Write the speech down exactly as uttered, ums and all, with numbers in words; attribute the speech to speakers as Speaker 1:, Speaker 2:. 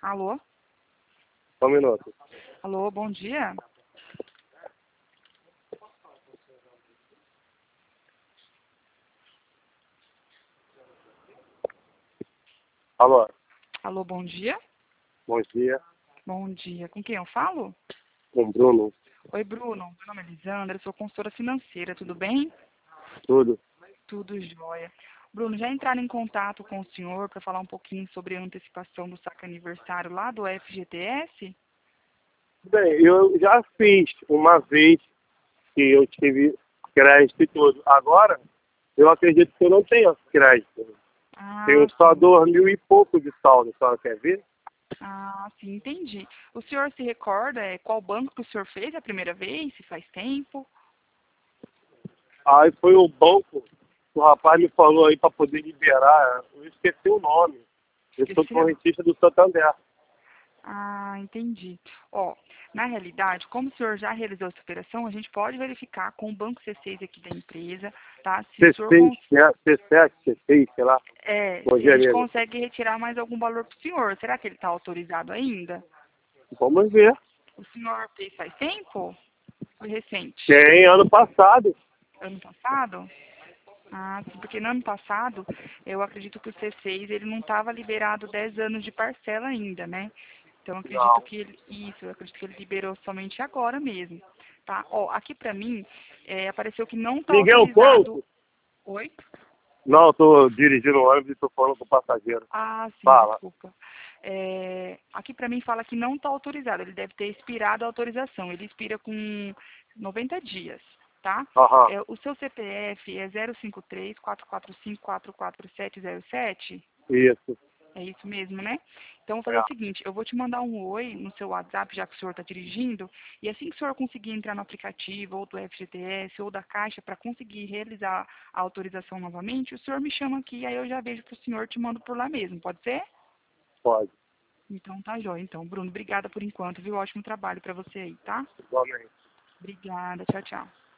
Speaker 1: Alô?
Speaker 2: Só um minuto.
Speaker 1: Alô, bom dia.
Speaker 2: Alô,
Speaker 1: Alô, bom dia.
Speaker 2: bom dia.
Speaker 1: Bom dia. Com quem eu falo?
Speaker 2: Com o Bruno,
Speaker 1: Oi, Bruno. Meu nome é Lisandra, eu sou consultora financeira, tudo bem?
Speaker 2: tudo.
Speaker 1: Tudo jóia. Bruno, já entraram em contato com o senhor para falar um pouquinho sobre a antecipação do saque aniversário lá do F G T S?
Speaker 2: Bem, eu já fiz uma vez que eu tive crédito e tudo. Agora, eu acredito que eu não tenho crédito.
Speaker 1: Ah,
Speaker 2: Tenho só
Speaker 1: sim.
Speaker 2: dois mil e pouco de saldo, a senhora quer ver?
Speaker 1: Ah, sim, entendi. O senhor se recorda é, qual banco que o senhor fez a primeira vez? Se faz tempo?
Speaker 2: Aí foi o banco, o rapaz me falou aí para poder liberar, eu esqueci o nome. Eu sou
Speaker 1: Esqueceu?
Speaker 2: correntista do Santander.
Speaker 1: Ah, entendi. Ó, na realidade, como o senhor já realizou essa operação, a gente pode verificar com o banco C seis aqui da empresa, tá? Se o senhor
Speaker 2: C seis,
Speaker 1: cons-
Speaker 2: né? C sete, C seis, sei lá.
Speaker 1: é,
Speaker 2: Bom
Speaker 1: se a
Speaker 2: dia,
Speaker 1: gente
Speaker 2: amigo.
Speaker 1: consegue retirar mais algum valor para o senhor. Será que ele está autorizado ainda?
Speaker 2: Vamos ver.
Speaker 1: O senhor fez faz tempo? Foi recente?
Speaker 2: Tem ano passado.
Speaker 1: Ano passado? Ah, sim, porque no ano passado, eu acredito que o C seis ele não estava liberado dez anos de parcela ainda, né? Então, eu acredito
Speaker 2: Não.
Speaker 1: que ele, isso, eu acredito que ele liberou somente agora mesmo, tá? Ó, aqui pra mim, é, apareceu que não está
Speaker 2: Miguel
Speaker 1: autorizado.
Speaker 2: Couto?
Speaker 1: Oi?
Speaker 2: Não, eu tô dirigindo o ônibus e tô falando com o passageiro.
Speaker 1: Ah, sim,
Speaker 2: Fala.
Speaker 1: desculpa. É, aqui pra mim fala que não está autorizado, ele deve ter expirado a autorização. Ele expira com noventa dias, tá?
Speaker 2: Aham.
Speaker 1: É, o seu C P F é zero cinco três, quatro quatro cinco, quatro quatro sete zero sete?
Speaker 2: Isso.
Speaker 1: É isso mesmo, né? Então, vou fazer
Speaker 2: É.
Speaker 1: o seguinte, eu vou te mandar um oi no seu WhatsApp, já que o senhor está dirigindo, e assim que o senhor conseguir entrar no aplicativo, ou do F G T S, ou da Caixa, para conseguir realizar a autorização novamente, o senhor me chama aqui, aí eu já vejo para o senhor, te mando por lá mesmo, pode ser?
Speaker 2: Pode.
Speaker 1: Então, tá jóia. Então, Bruno, obrigada por enquanto, viu? Ótimo trabalho para você aí, tá?
Speaker 2: Igualmente.
Speaker 1: Obrigada, tchau, tchau.